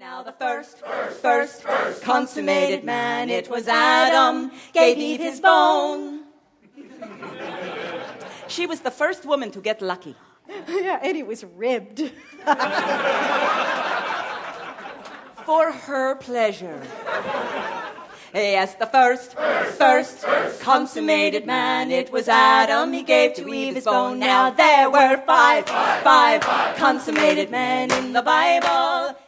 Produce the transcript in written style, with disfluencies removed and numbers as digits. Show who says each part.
Speaker 1: Now the first consummated man, it was Adam, gave Eve his bone. She was the first woman to get lucky.
Speaker 2: Yeah, and it was ribbed.
Speaker 1: For her pleasure. Yes, the first consummated man, it was Adam, he gave to Eve his bone. Now there were five consummated men in the Bible.